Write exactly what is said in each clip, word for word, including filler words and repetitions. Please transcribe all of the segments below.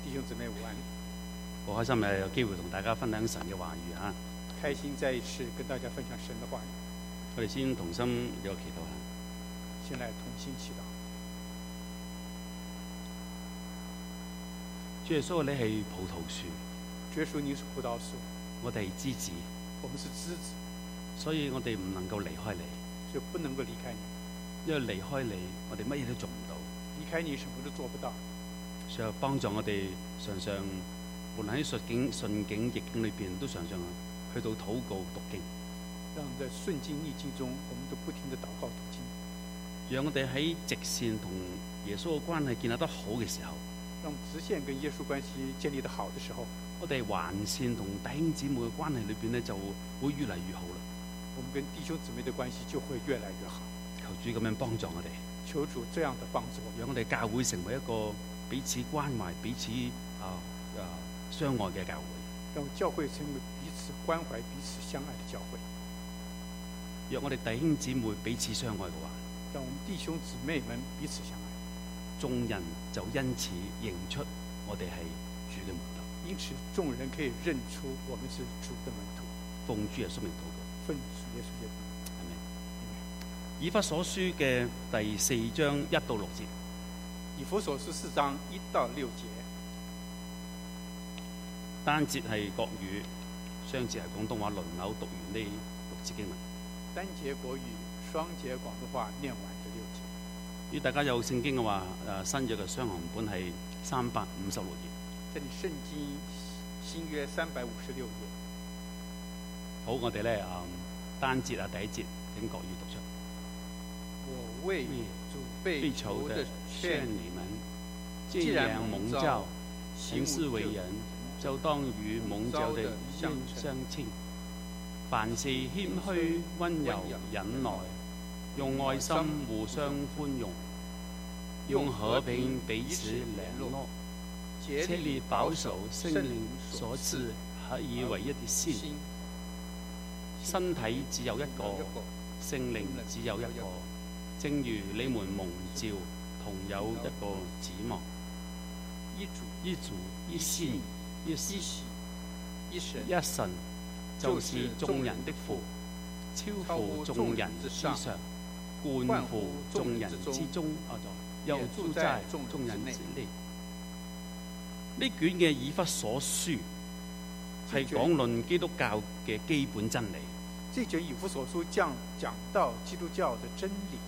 弟兄姊妹午安， 好開心誒有機會同大家分享神嘅話語啊！ 開心再一次跟大家分享神的話語。 我哋先同心有個祈禱下。 先來同心祈禱。 主耶穌，你係葡萄樹， 主耶穌你是葡萄樹， 我哋係枝子， 我們是枝子， 所以我哋唔能夠離開你， 就不能夠離開你。 因為離開你，我哋乜嘢都做唔到。 離開你什麼都做不到。 所以幫助我哋常常，無論喺順境、順境、逆境裏邊，都常常去到禱告讀經。 讓在順境逆境中，我們都不停地禱告讀經。 讓我哋喺直線同耶穌嘅關係建立得好嘅時候， 讓直線跟耶穌關係建立得好的時候， 我哋環線同弟兄姊妹嘅關係裏邊咧就會越嚟越好啦。 我們跟弟兄姊妹的關係就會越來越好。 求主咁樣幫助我哋， 求主這樣的幫助我們， 讓我哋教會成為一個彼此關懷、彼此啊啊相愛嘅教會。 讓教會成為彼此關懷、彼此相愛的教會。 若我哋弟兄姊妹彼此相愛嘅話， 讓我們弟兄姊妹們彼此相愛， 眾人就因此認出我哋係主嘅門徒。 因此眾人可以認出我們是主的門徒。 奉主耶穌名禱告， 奉主耶穌名。 係咪？以弗所書嘅第四章一到六節。 以弗所書四章一到六節。 單節係國語，雙節係廣東話，輪流讀完呢六節經文。 單節國語，雙節廣東話，念完這六節。 如果大家有聖經嘅話，誒新約嘅雙行本係三百五十六頁。 這裡聖經新約三百五十六頁。 好，我哋咧誒單節啊第一節請國語讀出。 我為主被囚的勸你們， 既然蒙召行事為人，就當與蒙召的相相稱。凡事謙虛、溫柔、忍耐，用愛心互相寬容，用和平彼此聯絡，竭力保守聖靈所賜合而為一的心。身體只有一個，聖靈只有一個，正如你們蒙召同有一個指望。 一主、 一主、一信、一喜、 一神、 一神，就是眾人的父，超乎眾人之上，貫乎眾人之中，又住在眾人之內。呢卷嘅以弗所書係講論基督教嘅基本真理。 這卷以弗所書講講到基督教的真理。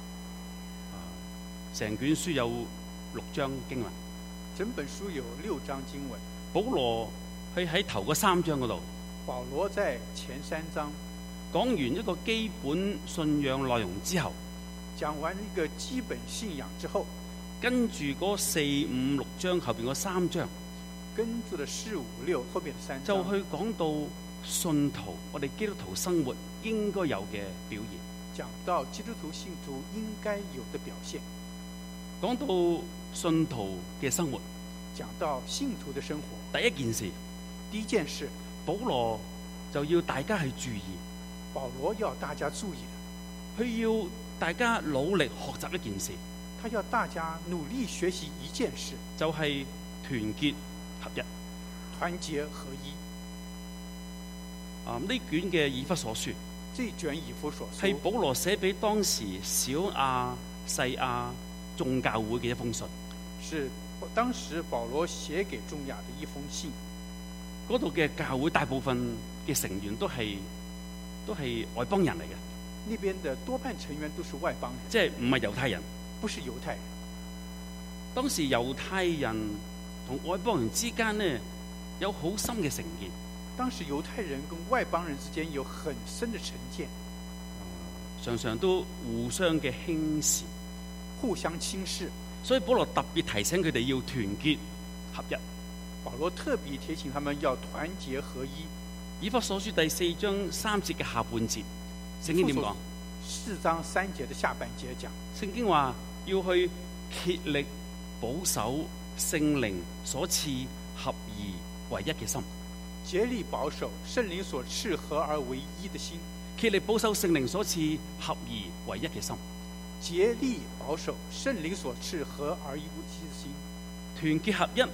成卷書有六章經文。 整本書有六章經文。 保羅係喺頭嗰三章嗰度。 保羅在前三章講完一個基本信仰內容之後， 講完一個基本信仰之後， 跟住嗰四五六章後邊嗰三章， 跟住的四五六後邊的三章， 就去講到信徒，我哋基督徒生活應該有嘅表現。 講到基督徒信徒應該有的表現。 講到信徒嘅生活， 講到信徒的生活， 第一件事， 第一件事， 保羅就要大家去注意。 保羅要大家注意的， 佢要大家努力學習一件事。 他要大家努力學習一件事， 就係團結合一。 團結合一。 啊，呢卷嘅以弗所書， 這卷以弗所書係保羅寫俾當時小亞細亞眾教會嘅一封信。 是當時保羅寫給眾亞的一封信。 嗰度嘅教會大部分嘅成員都係都係外邦人嚟嘅。 呢邊的多半成員都是外邦人， 即係唔係猶太人， 不是猶太人。 當時猶太人同外邦人之間呢，有好深嘅成見。 當時猶太人跟外邦人之間有很深的成見， 常常都互相嘅輕視， 互相輕視。 所以保羅特別提醒佢哋要團結合一。 保羅特別提醒他們要團結合一。 以弗所書第四章三節嘅下半節，聖經點講？ 四章三節的下半節講， 聖經話要去竭力保守聖靈所賜合而為一嘅心。 竭力保守聖靈所賜合而為一的心。 竭力保守聖靈所賜合而為一嘅心。 竭力保守聖靈所賜合而為一的心。 團結合一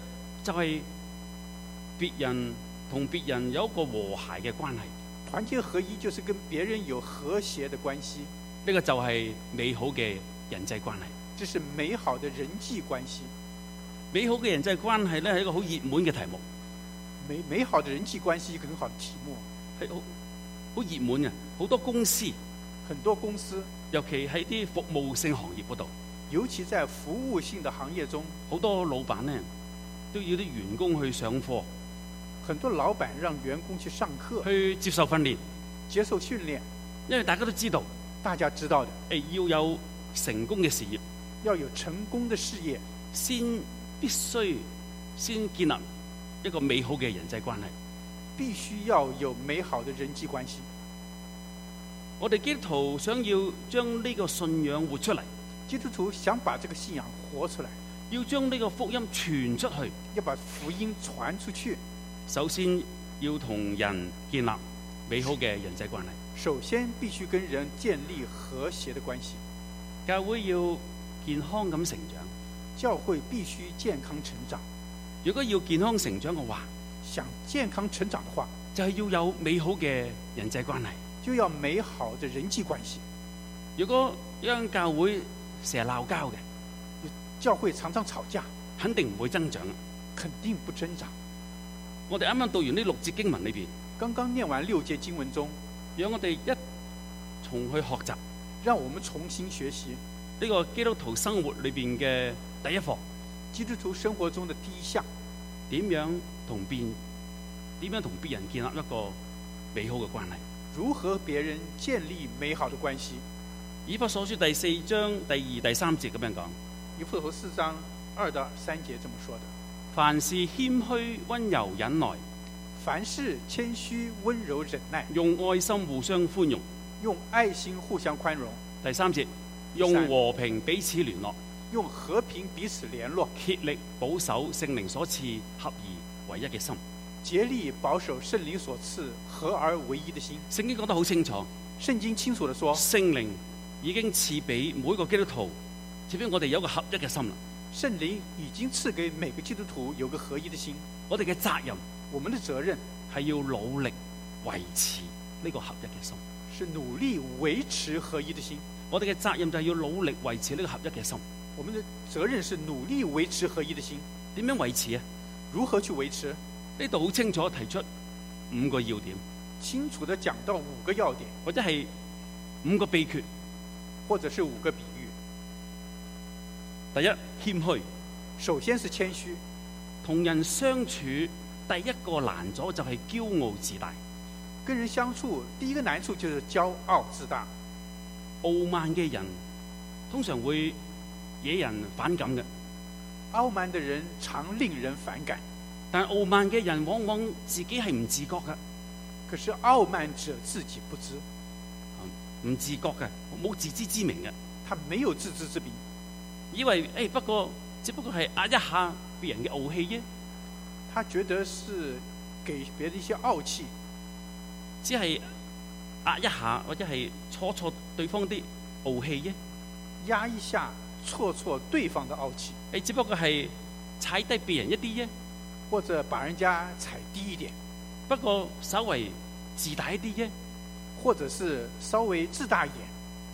就係別人同別人有一個和諧嘅關係。 團結合一就是跟別人有和諧的關係。 呢個就係美好嘅人際關係。 這是美好的人際關係。 美好嘅人際關係咧係一個好熱門嘅題目。 美美好的人際關係一個很好的題目， 係好好熱門嘅，好多公司， 很多公司， 尤其喺啲服務性行業嗰度， 尤其在服務性的行業中， 好多老闆呢都要啲員工去上課， 很多老闆讓員工去上課， 去接受訓練， 接受訓練，因為大家都知道， 大家知道的， 誒要有成功嘅事業， 要有成功的事業， 先必須先建立一個美好嘅人際關係， 必須要有美好的人際關係。 我哋基督徒想要將呢個信仰活出嚟， 基督徒想把這個信仰活出來， 要將呢個福音傳出去， 要把福音傳出去。 首先要同人建立美好嘅人際關係。 首先必須跟人建立和諧的關係。 教會要健康咁成長， 教會必須健康成長。 如果要健康成長嘅話， 想健康成長的話， 就係要有美好嘅人際關係， 就要美好的人際關係。 如果一間教會成日鬧交嘅， 教會常常吵架， 肯定唔會增長， 肯定不增長。 我哋啱啱讀完呢六節經文裏邊， 剛剛念完六節經文中， 讓我哋一重去學習， 讓我們重新學習呢個基督徒生活裏邊嘅第一課， 基督徒生活中的第一項， 點樣同別點樣同別人建立一個美好嘅關係， 如何別人建立美好的關係。 以弗所書第四章第二、第三節咁樣講， 以弗所四章二到三節這麼說的： 凡事謙虛、溫柔、忍耐， 凡事謙虛、溫柔、忍耐， 用愛心互相寬容， 用愛心互相寬容。 第三節，用和平彼此聯絡， 用和平彼此聯絡， 竭力保守聖靈所賜合而為一嘅心， 竭力保守聖靈所賜合而為一的心。 聖經講得好清楚， 聖經清楚地說， 聖靈已經賜俾每一個基督徒，賜俾我哋有一個合一嘅心啦。 聖靈已經賜給每個基督徒有個合一的心。 我哋嘅責任， 我們的責任係要努力維持呢個合一嘅心， 是努力維持合一的心。 我哋嘅責任就係要努力維持呢個合一嘅心。 我們的責任是努力維持合一的心。 點樣維持啊？ 如何去維持？ 呢度好清楚提出五個要點， 清楚地講到五個要點， 或者係五個秘訣， 或者是五個比喻。 第一，謙虛。 首先是謙虛。 同人相處第一個難阻就係驕傲自大。 跟人相處第一個難處就是驕傲自大。 傲慢嘅人通常會惹人反感嘅。 傲慢的人常令人反感。 但傲慢嘅人往往自己係唔自覺嘅。 可是傲慢者自己不知， 唔自覺嘅，冇自知之明嘅。 他沒有自知之明， 以為誒、哎、不過只不過係壓一下別人嘅傲氣啫。 他覺得是給別人一些傲氣， 只係壓一下或者係挫挫對方啲傲氣啫。 壓一下挫挫對方的傲氣， 誒只不過係踩低別人一啲啫， 或者把人家踩低一點， 不過稍微自大一啲啫， 或者是稍微自大一點。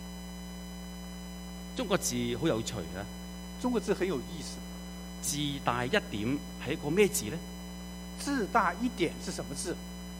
中國字好有趣啊！ 中國字很有意思。 自大一點係一個咩字呢？ 自大一點是什麼字？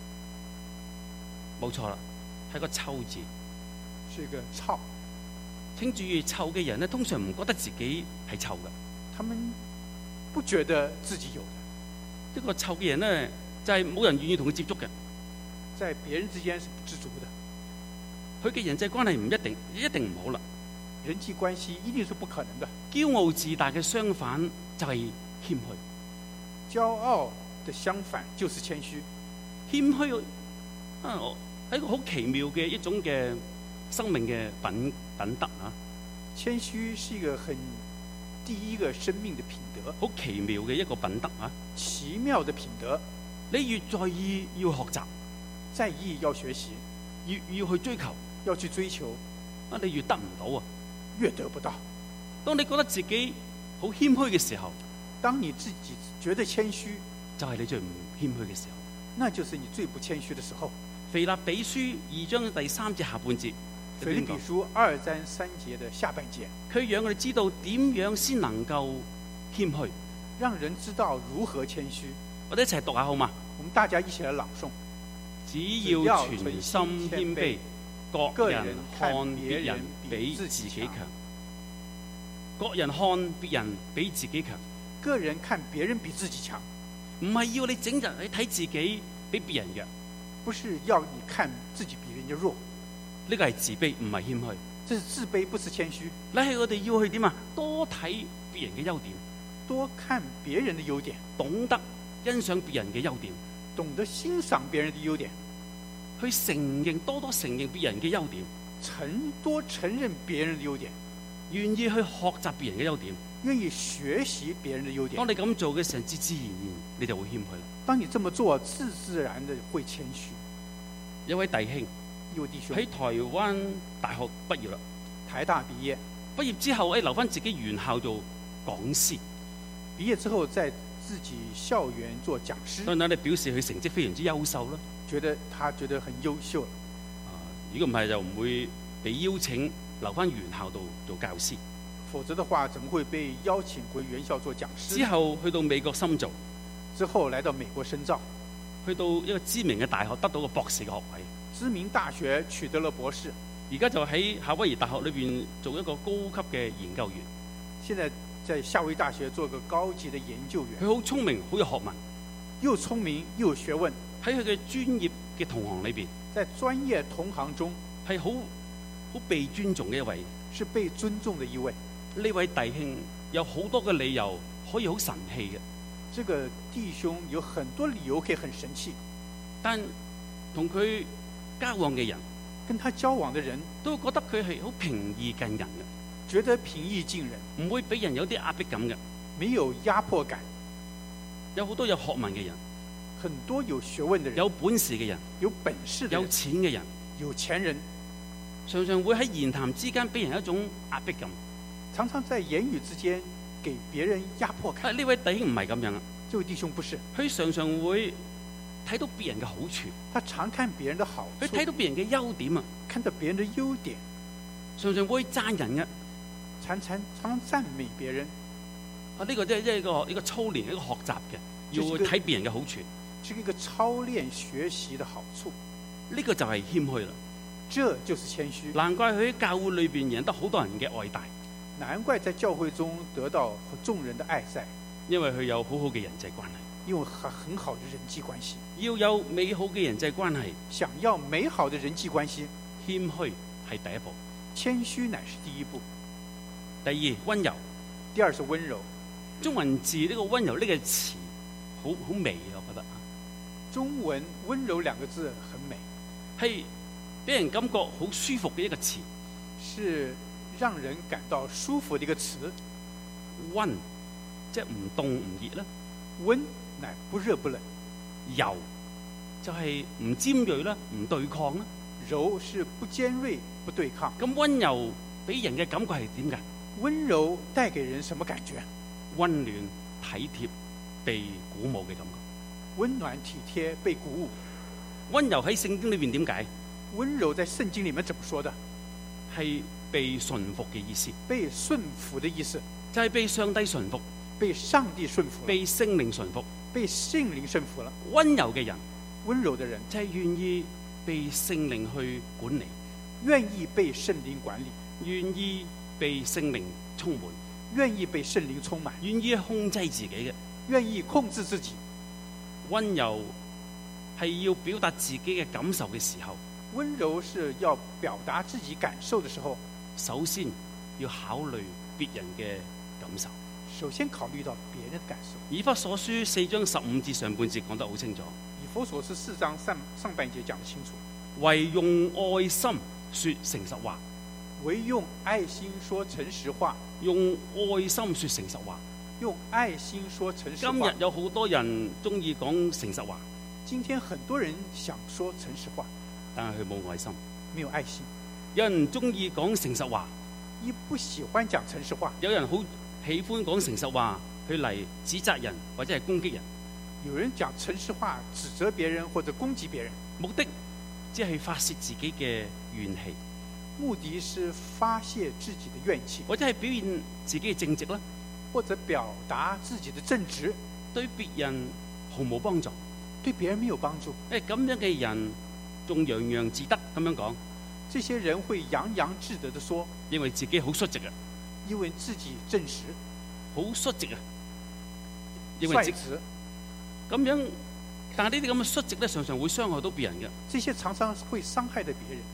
冇錯啦，係個臭字， 是一個臭。 聽住臭嘅人呢，通常唔覺得自己係臭嘅。 他們不覺得自己有的。 呢個臭嘅人呢，就係冇人願意同佢接觸嘅。 在別人之間是不知足的。 佢嘅人際關係唔一定一定唔好啦。 人際關係一定是不可能的。 驕傲自大嘅相反就係謙虛。 驕傲的相反就是謙虛。 謙虛啊，係一個好奇妙嘅一種嘅生命嘅品品德啊。 謙虛是一個很第一個生命的品德， 好奇妙嘅一個品德啊。 奇妙的品德， 你越在意要學習， 在意要學習， 越要去追求， 要去追求， 啊，你越得唔到啊。 越得不到。 當你覺得自己好謙虛嘅時候， 當你自己覺得謙虛， 就係你最唔謙虛嘅時候。 那就是你最不謙虛的時候。 腓立比書二章第三節下半節， 腓立比書二章三節的下半節， 佢讓我哋知道點樣先能夠謙虛， 讓人知道如何謙虛。 我哋一齊讀下好嘛？ 我們大家一起來朗誦。 只要全心謙卑，各人看別人比自己強。各人看別人比自己強。 個人看別人比自己強， 唔係要你整日去睇自己比別人弱， 不是要你看自己比人家弱。 呢個係自卑，唔係謙虛。 這是自卑，不是謙虛。 你係我哋要去點啊？多睇別人嘅優點， 多看別人的優點， 懂得欣賞別人嘅優點， 懂得欣賞別人的優點， 去承認多多承認別人嘅優點， 承多承認別人的優點， 願意去學習別人嘅優點， 願意學習別人的優點。 當你咁做嘅時候，自自然然你就會謙虛啦。 當你這麼做，自自然的會謙虛。 有位弟兄， 一位弟兄喺台灣大學畢業啦， 台大畢業， 畢業之後誒留翻自己原校做講師， 畢業之後在自己校園做講師。 當然你表示佢成績非常之優秀啦， 覺得他覺得很優秀。 啊，如果唔係就唔會被邀請留翻原校度做教師。 否則的話，怎麼會被邀請回原校做講師？ 之後去到美國深造， 之後來到美國深造， 去到一個知名嘅大學得到個博士嘅學位。 知名大學取得了博士， 而家就喺夏威夷大學裏邊做一個高級嘅研究員。 現在在夏威夷大學做個高級嘅研究員。 佢好聰明，好有學問， 又聰明又有學問。 喺佢嘅專業嘅同行裏邊， 在專業同行中係好好被尊重嘅一位， 是被尊重嘅一位。 呢位弟兄有好多嘅理由可以好神氣嘅。 這個弟兄有很多理由可以很神氣， 但同佢交往嘅人， 跟他交往嘅人都會覺得佢係好平易近人嘅， 覺得平易近人， 唔會俾人有啲壓迫感嘅， 沒有壓迫感。 有好多有學問嘅人， 很多有學問嘅人， 有本事嘅人， 有本事嘅人， 有錢嘅人， 有錢人， 常常會喺言談之間俾人一種壓迫感， 常常在言語之間給別人壓迫感。 啊，呢位弟兄唔係咁樣啊， 這位弟兄不是， 佢常常會睇到別人嘅好處， 他常看別人的好處， 佢睇到別人嘅優點啊， 看到別人的優點， 常常會讚人嘅， 常常常讚美別人。 啊，呢個即係即係一個一個操練，一個學習嘅，要睇別人嘅好處， 是一個操練學習的好處。 呢個就係謙虛啦， 這就是謙虛。 難怪佢喺教會裏邊贏得好多人嘅愛戴， 難怪在教會中得到眾人的愛戴， 因為佢有好好嘅人際關係。 因為很很好的人際關係， 要有美好嘅人際關係， 想要美好的人際關係， 謙虛係第一步， 謙虛乃是第一步。 第二，温柔， 第二是温柔。 中文字呢個温柔呢個詞好好美啊，我覺得。 中文温柔兩個字很美， 係俾人感覺好舒服嘅一個詞， 是讓人感到舒服的一個詞。 温即係唔凍唔熱啦， 温乃不熱不冷。 柔就係唔尖銳啦，唔對抗啦。 柔是不尖銳不對抗。 咁温柔俾人嘅感覺係點㗎？ 温柔帶給人什麼感覺？ 温暖體貼被鼓舞嘅感覺。 温暖體貼被鼓舞。 温柔喺聖經裏面點解？ 温柔在聖經裏面怎麼說的？ 係被順服嘅意思。 被順服的意思就係被上帝順服。 被上帝順服。 被聖靈順服。 被聖靈順服了。 温柔嘅人， 温柔的人就係願意被聖靈去管理， 願意被聖靈管理， 願意被聖靈充滿， 願意被聖靈充滿， 願意控制自己嘅， 願意控制自己。 温柔係要表達自己嘅感受嘅時候， 温柔是要表達自己感受嘅時候， 首先要考慮別人嘅感受。 首先考慮到別人的感受。 以弗所書四章十五節上半節講得好清楚。 以弗所書四章上上半節講得清楚。 唯用愛心說誠實話。 唯用愛心說誠實話。 用愛心說誠實話。 用愛心說誠實話。 今日有好多人中意講誠實話。 今天很多人想說誠實話， 但係佢冇愛心。 沒有愛心。 有人中意講誠實話， 一不喜歡講誠實話。 有人好喜歡講誠實話， 去嚟指責人或者係攻擊人， 有人講誠實話，指責別人或者攻擊別人， 目的只係發泄自己嘅怨氣， 目的是發泄自己的怨氣， 或者係表現自己嘅正直啦， 或者表達自己的正直， 對別人毫無幫助， 對別人沒有幫助。 誒咁樣嘅人仲洋洋自得咁樣講， 這些人會洋洋自得地說， 認為自己好率直啊， 因為自己正直， 好率直啊，認為率直直。 咁樣，但係呢啲咁嘅率直咧，常常會傷害到別人嘅。 這些常常會傷害到別人。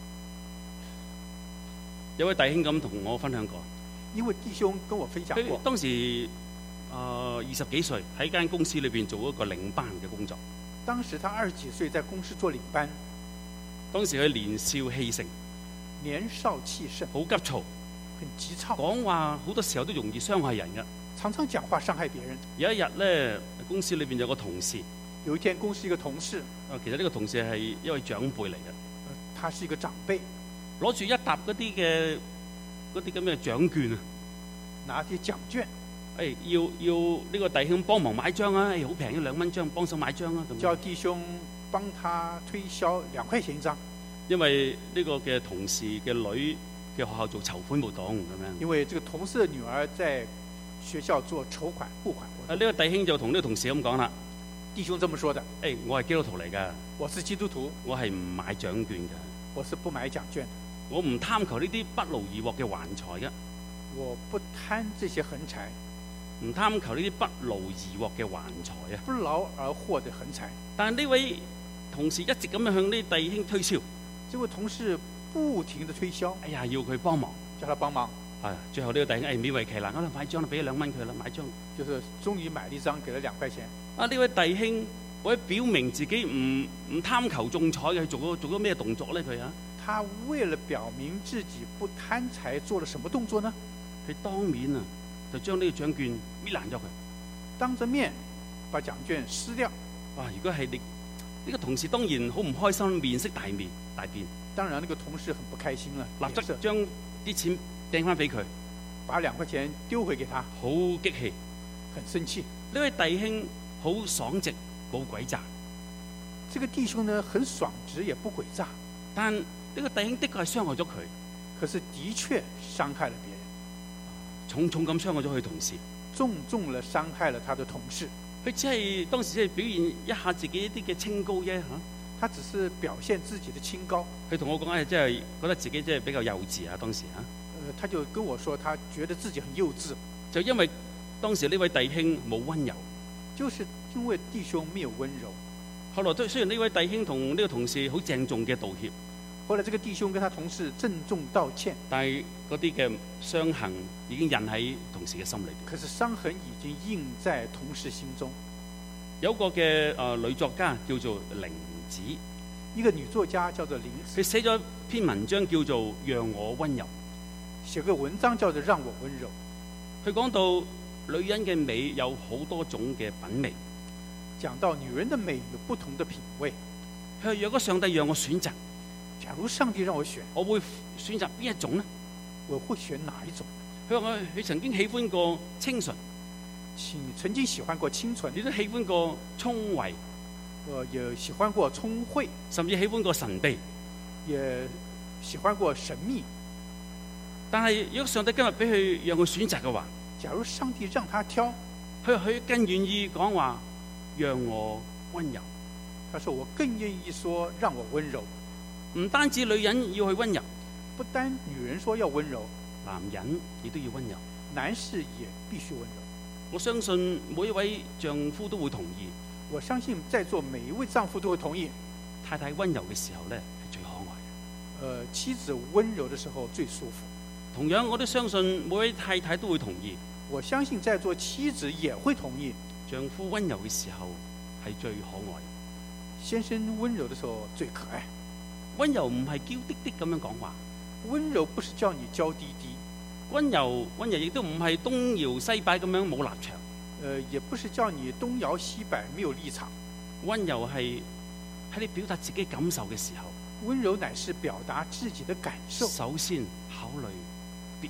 有位弟兄咁同我分享過， 因為弟兄跟我分享過， 佢當時啊二十幾歲喺間公司裏邊做一個領班嘅工作。 當時他二十幾歲在公司做領班， 當時佢年少氣盛， 年少氣盛， 好急躁， 很急躁， 講話好多時候都容易傷害人嘅。 常常講話傷害別人。 有一日咧，公司裏邊有個同事， 有一天公司一個同事， 啊，其實呢個同事係一位長輩嚟嘅， 他是一個長輩， 攞住一沓嗰啲嘅嗰啲咁嘅獎券啊， 拿啲獎券， 誒要要呢個弟兄幫忙買張啊，誒好平，一兩蚊張，幫手買張啊咁。 叫弟兄幫他推銷兩塊錢一張， 因為呢個嘅同事嘅女嘅學校做籌款活動咁樣。 因為這個同事嘅女兒在學校做籌款募款活動。 啊，呢個弟兄就同呢個同事咁講啦， 弟兄這麼說的， 誒我係基督徒嚟㗎， 我是基督徒， 我係唔買獎券㗎， 我是不買獎券的， 我唔貪求呢啲不勞而獲嘅橫財㗎， 我不貪這些橫財， 唔貪求呢啲不勞而獲嘅橫財啊。 不勞而獲的橫財。 但係呢位同事一直咁樣向呢弟兄推銷， 這位同事不停地推銷， 哎呀要佢幫忙， 叫他幫忙， 啊最後呢個弟兄誒勉為其難，我買張啦，俾咗兩蚊佢啦，買張。 就是終於買了一張，給了兩塊錢。 啊呢位弟兄為咗表明自己唔唔貪求中彩嘅，做咗做咗咩動作咧？佢啊， 他為了表明自己不貪財，做了什麼動作呢？ 佢當面啊就將呢個獎券搣爛咗佢。 當着面把獎券撕掉。 哇！如果係你呢、這個同事，當然好唔開心，面色大面大變。 當然，那個同事很不開心了， 立即將啲錢掟翻俾佢， 把兩塊錢丟回給他， 好激氣， 很生氣。 呢位弟兄好爽直，冇詭詐。 這個弟兄呢，很爽直，也不詭詐。 但呢個弟兄的確係傷害咗佢， 可是的確傷害了別人， 重重咁傷害咗佢同事， 重重了傷害了他的同事。 佢只係當時即係表現一下自己一啲嘅清高啫嚇。 他只是表現自己的清高。 佢同我講係即係覺得自己即係比較幼稚啊，當時嚇。 呃，他就跟我說，他覺得自己很幼稚， 就因為當時呢位弟兄冇溫柔， 就是因為弟兄沒有溫柔。 後來都雖然呢位弟兄同呢個同事好鄭重嘅道歉， 後來這個弟兄跟他同事鄭重道歉， 但係嗰啲嘅傷痕已經印喺同事嘅心裏邊。 可是傷痕已經印在同事心中。 有個嘅誒、呃、女作家叫做玲子， 一個女作家叫做玲子， 佢寫咗篇文章叫做《讓我溫柔》， 寫個文章叫做《讓我溫柔》。 佢講到女人嘅美有好多種嘅品味， 講到女人的美有不同的品味。 佢話若果上帝讓我選擇， 假如上帝讓我選， 我會選擇邊一種呢？ 我會選哪一種？ 佢話我佢曾經喜歡過清純， 曾經喜歡過清純， 亦都喜歡過聰慧， 我也喜歡過聰慧， 甚至喜歡過神秘， 也喜歡過神秘。 但係如果上帝今日俾佢讓佢選擇嘅話， 假如上帝讓他挑， 佢佢更願意講話讓我溫柔。 他說我更願意說讓我溫柔。 唔單止女人要去溫柔， 不單女人說要溫柔， 男人亦都要溫柔， 男士也必須溫柔。 我相信每一位丈夫都會同意。 我相信在座每一位丈夫都會同意。 太太溫柔嘅時候咧，係最可愛嘅。 呃，妻子溫柔的時候最舒服。 同樣，我都相信每位太太都會同意。 我相信在座妻子也會同意。 丈夫溫柔嘅時候係最可愛。 先生溫柔的時候最可愛。 溫柔唔係嬌滴滴咁樣講話。 溫柔不是叫你嬌滴滴。 溫柔溫柔亦都唔係東搖西擺咁樣冇立場。 呃，也不是叫你東搖西擺沒有立場。 溫柔係喺你表達自己感受嘅時候。 溫柔乃是表達自己的感受。 首先考慮別人，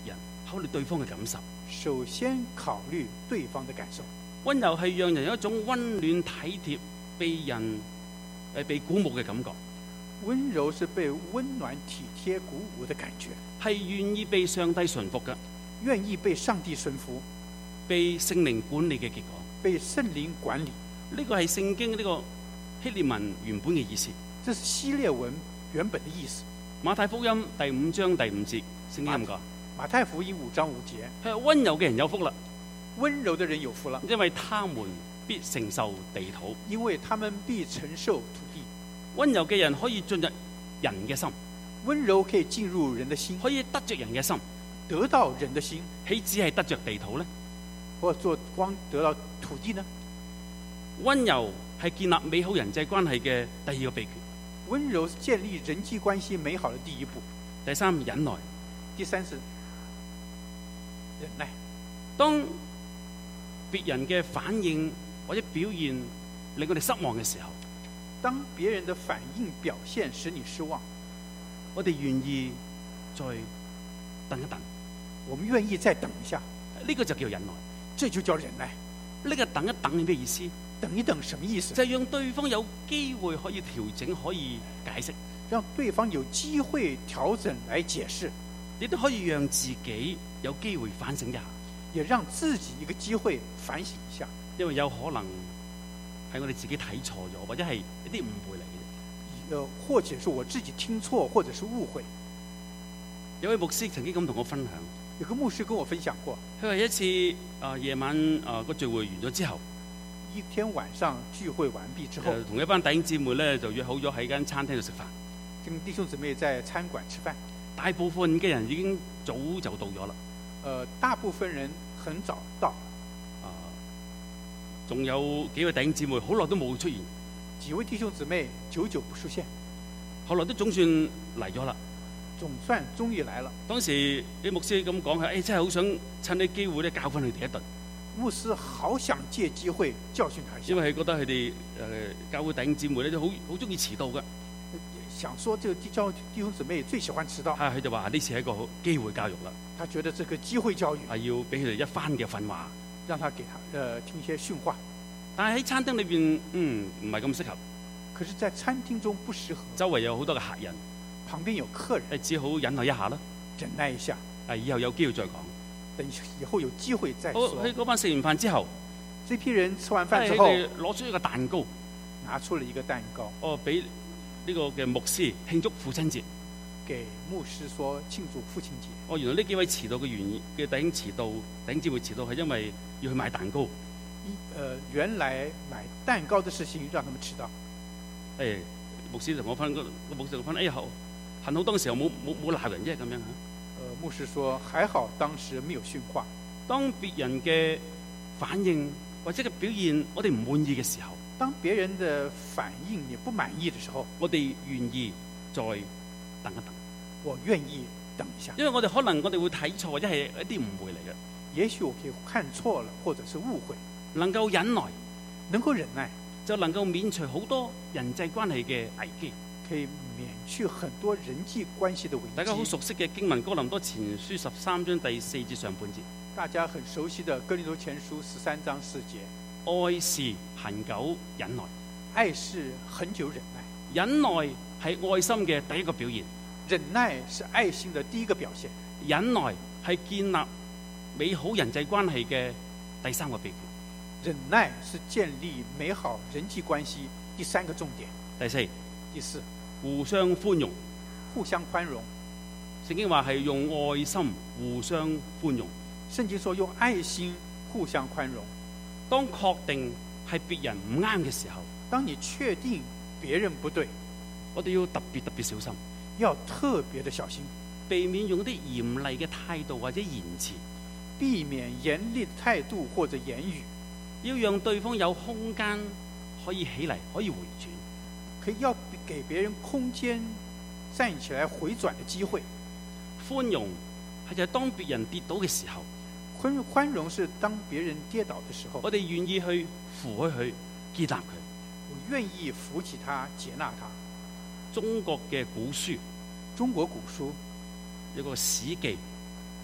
考慮對方嘅感受。 首先考慮對方的感受。 温柔係讓人有一種温暖體貼、被人誒被鼓舞嘅感覺。 温柔是被温暖體貼鼓舞的感覺， 係願意被上帝順服嘅， 願意被上帝順服， 被聖靈管理嘅結果。 被聖靈管理， 呢個係聖經呢個希臘文原本嘅意思。 這是希臘文原本的意思。 馬太福音第五章第五節，聖經咁講： 馬太福音五章五節， 係温柔嘅人有福啦， 温柔的人有福了， 因為他們必承受地土。 因為他們必承受土地。 温柔嘅人可以進入人嘅心， 温柔可以進入人的心， 可以得着人嘅心， 得到人的心， 豈只係得着地土呢？ 或做光得到土地呢？ 温柔係建立美好人際關係嘅第二個秘訣。 温柔是建立人際關係美好的第一步。 第三，忍耐。 第三是忍耐。 當別人嘅反應或者表現令我哋失望嘅時候， 當別人的反應表現使你失望， 我哋願意再等一等。 我們願意再等一下， 呢個就叫忍耐， 這就叫忍耐。 呢個等一等係咩意思？ 等一等什麼意思？ 就係讓對方有機會可以調整，可以解釋， 讓對方有機會調整來解釋， 亦都可以讓自己有機會反省一下， 也讓自己一個機會反省一下。 因為有可能係我哋自己睇錯咗，或者係一啲誤會嚟嘅。 呃，或者是我自己聽錯，或者是誤會。 有位牧師曾經咁同我分享， 有個牧師跟我分享過， 佢話一次啊、呃、夜晚啊個、呃、聚會完咗之後， 一天晚上聚會完畢之後， 同、呃、一班弟兄姊妹咧就約好咗喺間餐廳度食飯， 跟弟兄姊妹在餐館吃飯。 大部分嘅人已經早就到咗啦。 呃，大部分人很早到。 啊、呃，仲有幾位弟兄姊妹好耐都冇出現。 幾位弟兄姊妹久久不出現， 後來都總算嚟咗啦。 總算終於來了。 當時啲牧師咁講，係誒、哎、真係好想趁呢機會咧教訓佢哋一頓。 牧師好想借機會教訓他一下， 因為佢覺得佢哋誒教會弟兄姊妹咧都好好中意遲到嘅。 想說這個弟教弟兄姊妹最喜歡遲到。 啊，佢就話呢次係一個好機會教育啦。 他覺得這個機會教育係要俾佢哋一番嘅訓話， 讓他給他呃聽一些訓話。 但係喺餐廳裏邊，嗯，唔係咁適合。 可是，在餐廳中不適合。 周圍有好多嘅客人， 旁邊有客人， 誒，只好忍耐一下啦。 忍耐一下。 誒，以後有機會再講。 等以後有機會再說。 好，喺嗰班食完飯之後， 這批人吃完飯之後， 攞出一個蛋糕， 拿出了一個蛋糕， 哦，俾呢個嘅牧師慶祝父親節。 給牧師說慶祝父親節。 哦，原來呢幾位遲到嘅原因嘅弟兄遲到，弟兄姊妹遲到係因為要去買蛋糕。 呃，原來買蛋糕的事情讓他們遲到。 誒、哎，牧師同我分，個牧師同我分，哎呀，幸好當時候冇冇冇鬧人啫，咁樣嚇。 呃，牧師說，還好當時沒有訓話。 當別人嘅反應或者嘅表現，我哋唔滿意嘅時候， 當別人的反應你不滿意的時候， 我哋願意再等一等。 我願意等一下， 因為我哋可能我哋會睇錯，或者係一啲誤會嚟嘅。 也許我可以看錯了，或者是誤會。 能夠忍耐， 能夠忍耐， 就能夠免除好多人際關係嘅危機， 可以免去很多人際關係的危機。 大家好熟悉嘅經文《哥林多前書》十三章第四節上半節， 大家很熟悉的《哥林多前書》十三章四節， 愛是恒久忍耐， 愛是恒久忍耐， 忍耐係愛心嘅第一個表現， 忍耐是愛心的第一個表現， 忍耐係建立美好人際關係嘅第三個秘訣。 忍耐是建立美好人際關係第三個重點。 第四， 第四， 互相寬容， 互相寬容。 聖經話係用愛心互相寬容。 聖經說用愛心互相寬容。 當確定係別人唔啱嘅時候， 當你確定別人不對， 我哋要特別特別小心， 要特別的小心， 避免用啲嚴厲嘅態度或者言辭， 避免嚴厲的態度或者言語。 要讓對方有空間可以起嚟，可以回轉， 可以要給別人空間站起來回轉的機會。 寬容係就係當別人跌倒嘅時候， 寬寬容是當別人跌倒的時候， 我哋願意去扶起佢，接納佢。 我願意扶起他，接納他。 中國嘅古書， 中國古書有個史記，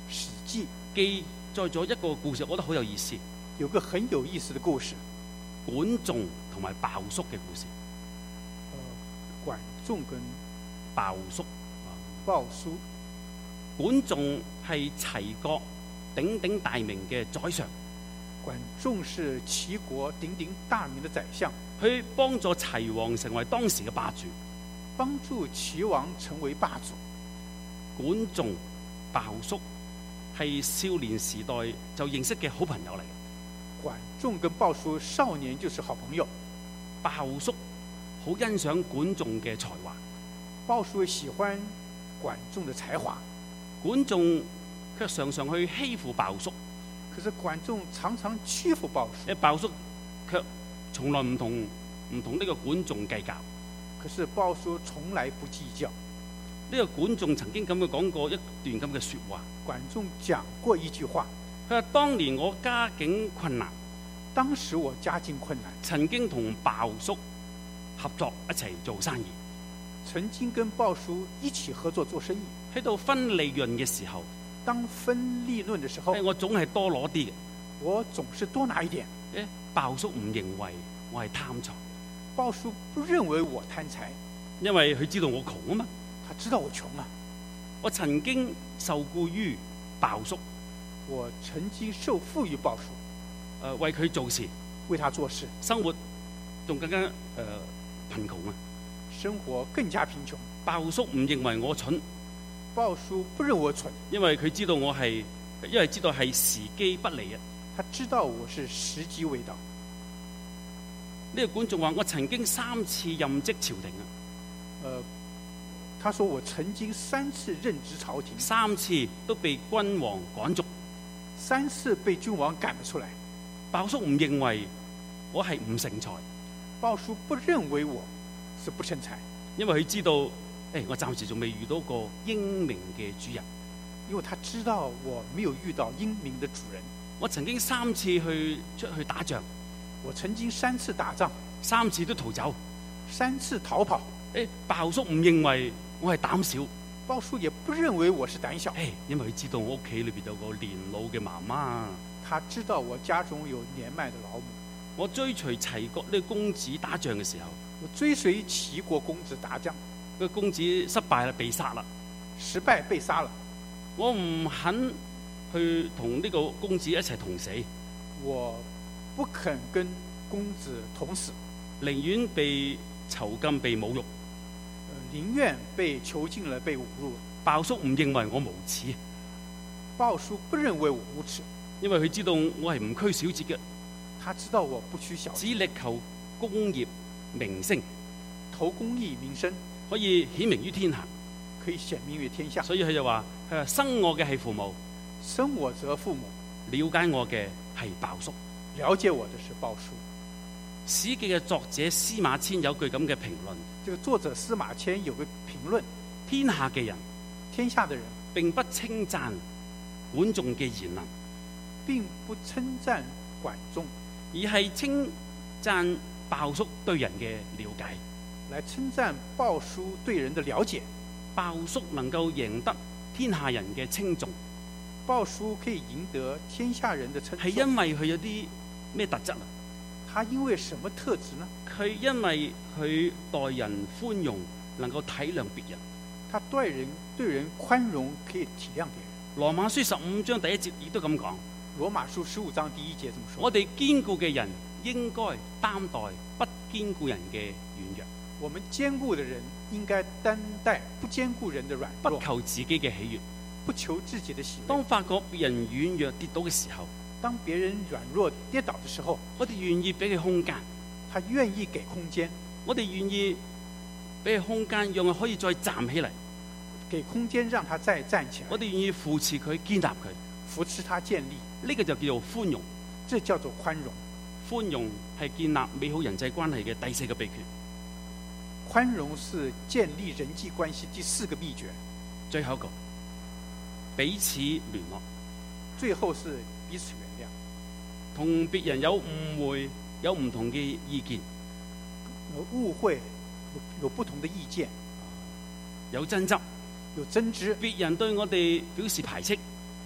史記》 記載咗一個故事，我覺得好有意思。 有個很有意思的故事， 管仲同埋鮑叔嘅故事。 呃，管仲跟鮑叔， 鮑叔。 管仲係齊國鼎鼎大名嘅宰相。 管仲是齊國鼎鼎大名的宰相， 佢幫助齊王成為當時嘅霸主， 幫助齊王成為霸主。 管仲、鮑叔係少年時代就認識嘅好朋友嚟嘅。 管仲跟鮑叔少年就是好朋友。 鮑叔好欣賞管仲嘅才華， 鮑叔喜歡管仲的才華， 管仲卻常常去欺負鮑叔。 可是管仲常常欺負鮑叔， 誒鮑叔卻從來唔同唔同呢個管仲計較。 可是鮑叔從來不計較。 呢個管仲曾經咁樣講過一段咁嘅説話。 管仲講過一句話， 佢話：當年我家境困難， 當時我家境困難， 曾經同鮑叔合作一齊做生意， 曾經跟鮑叔一起合作做生意。 喺度分利潤嘅時候， 當分利潤的時候， 我總係多攞啲嘅。 我總是多拿一點。 誒，鮑叔唔認為我係貪財。 鮑叔不認為我貪財， 因為佢知道我窮啊嘛。 他知道我窮啊。 我曾經受雇於鮑叔， 我曾經受雇於鮑叔，誒、 呃、為佢做事， 為他做事， 生活仲更加誒、呃、貧窮啊。 生活更加貧窮。 鮑叔唔認為我蠢。 鮑叔不認我蠢， 因為佢知道我係，因為知道係時機不利啊。 他知道我是時機未到。 呢個管仲話：我曾經三次任職朝廷啊。 誒、呃，他說我曾經三次任職朝廷， 三次都被君王趕逐， 三次被君王趕了出來。 鮑叔唔認為我係唔成才。 鮑叔不認為我是不成才，因為佢知道，誒、哎，我暫時仲未遇到過英明嘅主人。 因為他知道我沒有遇到英明的主人。 我曾經三次去出去打仗， 我曾經三次打仗， 三次都逃走， 三次逃跑。 誒，鮑叔唔認為我係膽小， 鮑叔也不認為我是膽小。 誒，因為佢知道我屋企裏邊有個年老嘅媽媽。 他知道我家中有年邁的老母。 我追隨齊國呢個公子打仗嘅時候， 我追隨齊國公子打仗， 個公子失敗啦，被殺啦， 失敗被殺了。 我唔肯去同呢個公子一齊同死， 我不肯跟公子同死， 寧願被囚禁、被侮辱， 寧願被囚禁了、被侮辱。 鮑叔唔認為我無恥， 鮑叔不認為我無恥， 因為佢知道我係唔拘小節嘅。 他知道我不拘小節， 只力求功業名聲， 投公義名聲， 可以顯明於天下， 可以顯明於天下。 所以佢就話：佢話生我嘅係父母， 生我則父母， 了解我嘅係鮑叔， 了解我的是鮑叔。 史記嘅作者司馬遷有句咁嘅評論， 這個作者司馬遷有個評論： 天下嘅人， 天下的人並不稱讚管仲嘅賢能， 並不稱讚管仲， 而係稱讚鮑叔對人嘅了解， 來稱讚鮑叔對人的了解。 鮑叔能夠贏得天下人嘅稱重， 鮑叔可以贏得天下人的稱重， 係因為佢有啲咩特質啊？ 他因為什麼特質呢？ 佢因為佢待人寬容，能夠體諒別人。 他對人對人寬容，可以體諒別人。 羅馬書十五章第一節亦都咁講。 羅馬書十五章第一節這麼說： 我哋堅固嘅人應該擔待不堅固人嘅軟弱。 我們堅固的人應該擔待不堅固人的軟弱。 不求自己嘅喜悅， 不求自己的喜悅。 當發覺別人軟弱跌倒嘅時候， 當別人軟弱跌倒的時候， 我哋願意俾佢空間。 他願意給空間。我哋願意俾佢空間，讓佢可以再站起嚟。 給空間讓他再站起來。 我哋願意扶持佢，建立佢， 扶持他建立。 呢個就叫做寬容。 這叫做寬容。 寬容係建立美好人際關係嘅第四個秘訣。 寬容是建立人際關係第四個秘訣。 最後一個，彼此聯絡。 最後是彼此原諒。 同別人有誤會，有唔同嘅意見。 有誤會，有不同的意見。 有爭執， 有爭執。 別人對我哋表示排斥，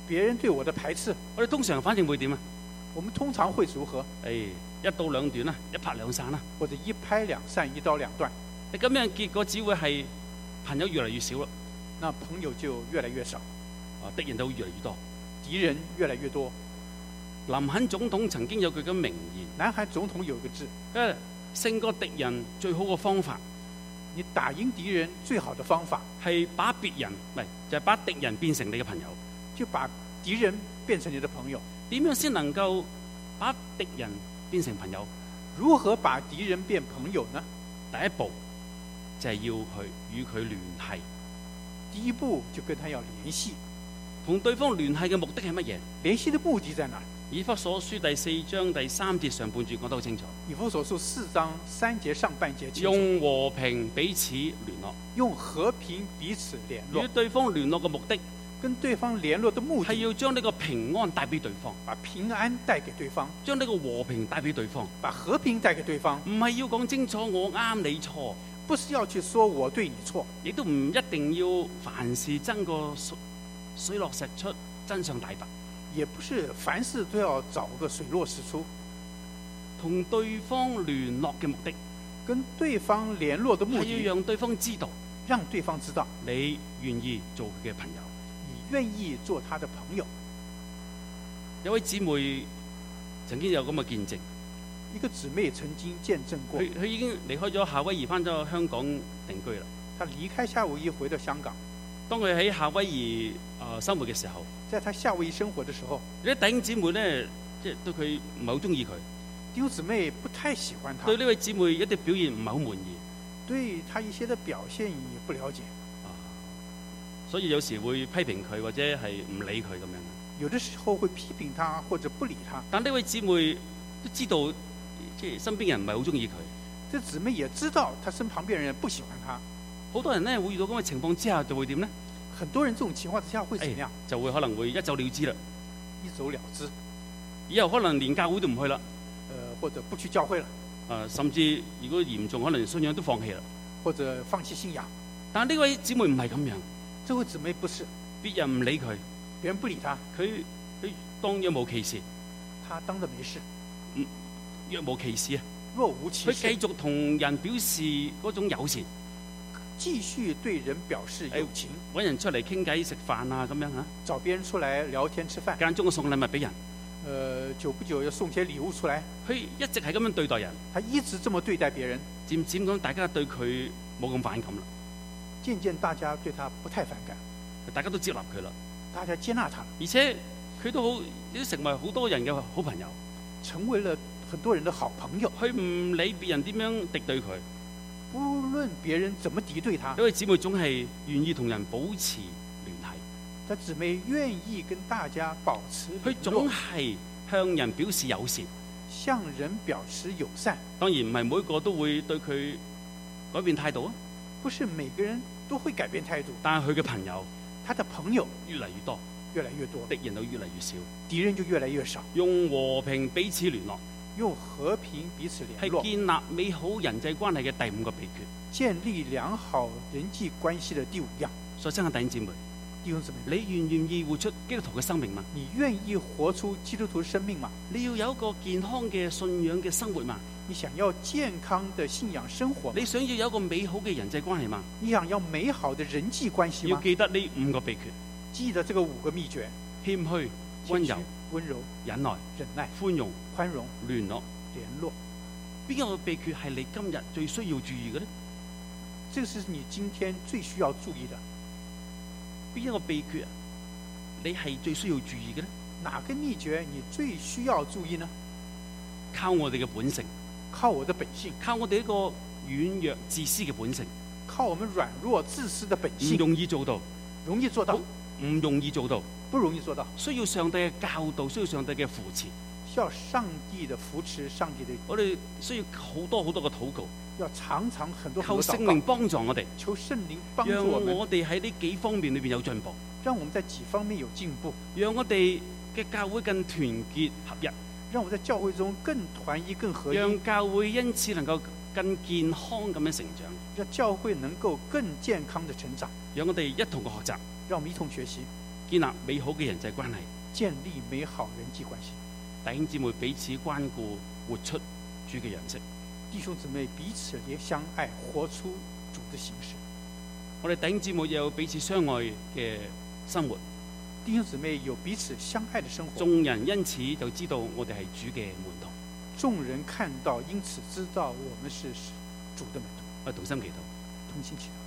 別人對我的排斥， 我哋通常反應會點啊？ 我們通常會如何？ 誒，一刀兩斷啦，一拍兩散啦。 或者一拍兩散，一刀兩斷。 你咁樣結果只會係朋友越嚟越少咯， 那朋友就越來越少， 啊，敵人都越嚟越多， 敵人越來越多。 林肯總統曾經有句嘅名言， 南韓總統有個字， 誒，勝過敵人最好嘅方法， 你打贏敵人最好的方法係把別人唔係就係把敵人變成你嘅朋友。 就把敵人變成你的朋友。 點樣先能夠把敵人變成朋友？ 如何把敵人變朋友呢？ 第一步就係要去與佢聯繫。 第一步就跟他要聯繫。 同對方聯繫嘅目的係乜嘢？ 聯繫的目的在哪？ 以弗所書第四章第三節上半段講得好清楚。 以弗所書四章三節上半節清楚， 用和平彼此聯絡， 用和平彼此聯絡。 與對方聯絡嘅目的， 跟對方聯絡的目的係要將呢個平安帶俾對方， 把平安帶給對方， 將呢個和平帶俾對方， 把和平帶給對方。 唔係要講清楚我啱你錯， 不是要去說我對你錯， 亦都唔一定要凡事爭個水落石出，真相大白。 也不是凡事都要找個水落石出。 同對方聯絡嘅目的， 跟對方聯絡的目的係要讓對方知道， 讓對方知道你願意做佢嘅朋友， 你願意做他的朋友。 有位姊妹曾經有咁嘅見證， 一個姊妹曾經見證過， 佢佢已經離開咗夏威夷，翻咗香港定居啦。 他離開夏威夷回到香港， 當佢喺夏威夷啊、呃、生活嘅時候， 在他夏威夷生活的時候， 有啲弟兄姊妹咧，即係對佢唔係好中意佢， 弟兄姊妹不太喜歡他， 對呢位姊妹一啲表現唔係好滿意， 對他一些的表現也不了解， 啊，所以有時會批評佢或者係唔理佢咁樣。 有的時候會批評他或者不理他。 但呢位姊妹都知道，即係身邊人唔係好中意佢。 這姊妹也知道，他身旁邊人不喜歡他。 好多人咧會遇到咁嘅情況之下，就會點咧？ 很多人這種情況之下會怎樣？ 哎、就會可能會一走了之啦。 一走了之， 以後可能連教會都唔去啦。 呃，或者不去教會了。 啊，甚至如果嚴重，可能信仰都放棄啦。 或者放棄信仰。 但呢位姊妹唔係咁樣。 這位姊妹不是， 別人唔理佢， 別人不理他， 佢佢當若無其事。 他當得沒事。 嗯，若無其事啊。 若無其事。 佢繼續同人表示嗰種友善。 繼續對人表示友情， 揾人出嚟傾偈食飯啊，咁樣嚇。 找別人出來聊天吃飯， 間中送禮物俾人。 呃，久不久要送些禮物出來。 佢一直係咁樣對待人， 他一直這麼對待別人。 漸漸咁，大家對佢冇咁反感啦。 漸漸大家對他不太反感， 大家都接納佢啦。 大家接納他， 而且佢都好，亦都成為好多人嘅好朋友， 成為了很多人的好朋友。 佢唔理別人點樣敵對佢。 無論別人怎麼敵對他， 因為姊妹總係願意同人保持聯繫。 他姊妹願意跟大家保持聯絡， 佢總係向人表示友善， 向人表示友善。 當然唔係每一個都會對佢改變態度啊。 不是每個人都會改變態度， 但係佢嘅朋友， 他的朋友越嚟越多， 越來越多， 敵人都越嚟越少， 敵人就越來越少。 用和平彼此聯絡。 用和平彼此聯絡， 係建立美好人際關係嘅第五個秘訣。 建立良好人際關係的第五樣。 所以親愛弟兄姊妹， 弟兄姊妹， 你願唔願意活出基督徒嘅生命嗎？ 你願意活出基督徒生命嗎？ 你要有一個健康嘅信仰嘅生活嗎？ 你想要健康的信仰生活嗎？ 你想要有一個美好嘅人際關係嗎？ 你想要美好的人際關係嗎？ 要記得呢五個秘訣， 記得這個五個秘訣： 謙虛、溫柔、 溫柔、 忍耐、 忍耐、 寬容、 寬容、 聯絡。 聯絡。 邊一個秘訣係你今日最需要注意嘅呢？ 這是你今天最需要注意的。 邊一個秘訣啊？你係最需要注意嘅呢？ 哪個秘訣你最需要注意呢？ 靠我哋嘅本性， 靠我的本性， 靠我哋一個軟弱自私嘅本性， 靠我們軟弱自私的本性， 唔容易做到， 容易做到， 唔容易做到， 不容易做到， 需要上帝嘅教導，需要上帝嘅扶持， 需要上帝的扶持，上帝的。 我哋需要好多好多嘅禱告， 要常常很多求聖靈幫助我哋， 求聖靈幫助我們， 讓我哋喺呢幾方面裏邊有進步， 讓我們在幾方面有進步， 讓我哋嘅教會更團結合一， 讓我們在教會中更團一更合一， 讓教會因此能夠更健康咁樣成長， 讓教會能夠更健康的成長， 讓我哋一同嘅學習， 讓我們一同學習， 建立美好嘅人際關係。 建立美好人際關係。 弟兄姊妹彼此關顧，活出主嘅樣式。 弟兄姊妹彼此也相愛，活出主的形式。 我哋弟兄姊妹有彼此相愛嘅生活。 弟兄姊妹有彼此相愛的生活。 眾人因此就知道我哋係主嘅門徒。 眾人看到，因此知道我們是主的門徒。 我哋同心祈禱。 同心祈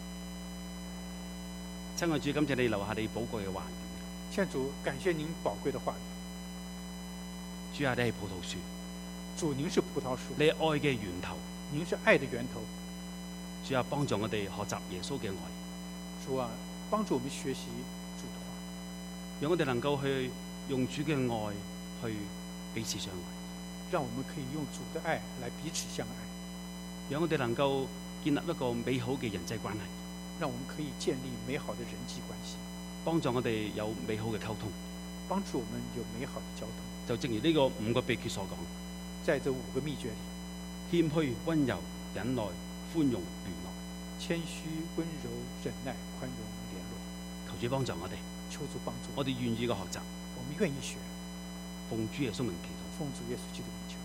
禱。 親愛主，感謝你留下你寶貴嘅話語。 親主，感謝您寶貴的話語。 主啊，你係葡萄樹。 主，您是葡萄樹。 你係愛嘅源頭。 您是愛的源頭。 主啊，幫助我哋學習耶穌嘅愛。 主啊，幫助我們學習主的話， 讓我哋能夠去用主嘅愛去彼此相愛。 讓我們可以用主的愛來彼此相愛。 讓我哋能夠建立一個美好嘅人際關係。 讓我們可以建立美好的人際關係。 幫助我哋有美好嘅溝通。 幫助我們有美好的交通。 就正如呢個五個秘訣所講， 在這五個秘訣裏， 謙虛、溫柔、忍耐、寬容、聯絡。 謙虛、溫柔、忍耐、寬容、聯絡。 求主幫助我哋。 求主幫助。 我哋願意嘅學習。 我們願意學。 奉主耶穌名祈禱。 奉主耶穌基督名求。